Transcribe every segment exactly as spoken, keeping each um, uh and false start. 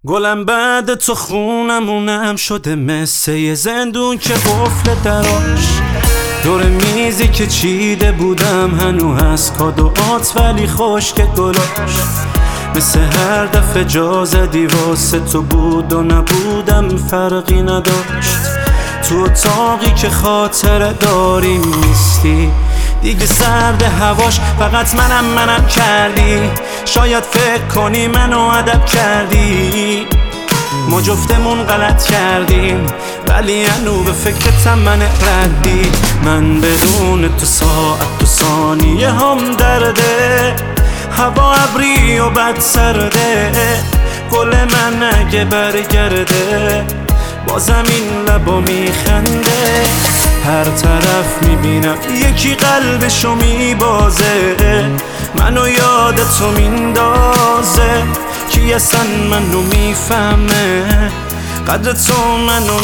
گلم بعد تو خونمونم شده مثل یه زندون که قفل دراش دور میزی که چیده بودم هنو هست کادوات ولی خشک گلاش مثل هر دفعه جا زدی واسه تو بود و نبودم فرقی نداشت تو اتاقی که خاطره داریم نیستی دیگه سرد هواش فقط منم منم کردی شاید فکر کنی منو ادب کردی ما جفتمون غلط کردیم ولی هنو به فکرتم من ردی من بدون تو ساعت تو ثانیه هم درده هوا ابری و بد سرده گل من اگه برگرده بازم این لبا میخنده هر طرف میبینم یکی قلبشو میبازه منو یاد تو میندازه کی اصلا منو میفهمه قدر تو منو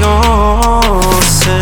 میشناسه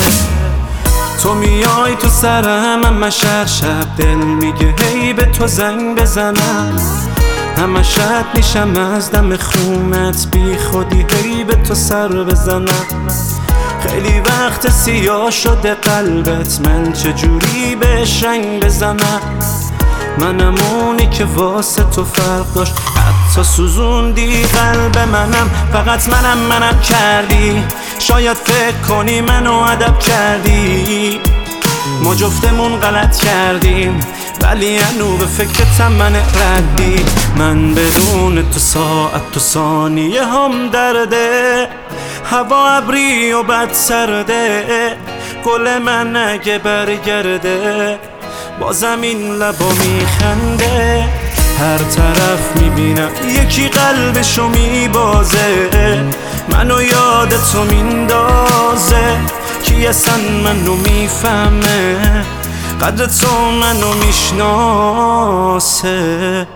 تو میای تو سرم همش هر شب دل میگه هی به تو زنگ بزنم همش رد میشم از دم خونت بی خودی هی به تو سر بزنم خیلی وقت سیاه شده قلبت من چجوری بهش رنگ بزنم منم اونی که واسه تو فرق داشت حتی سوزوندی قلب منم فقط منم منم کردی شاید فکر کنی منو ادب کردی ما جفتمون غلط کردیم ولی هنو به فکرتم من ردی من بدون تو ساعت تو ثانیه هم درده هوا ابری و بد سرده گل من اگه برگرده بازم این لبا میخنده هر طرف میبینم یکی قلبشو میبازه منو یاد تو میندازه کی اصلا منو میفهمه قدر تو منو میشناسه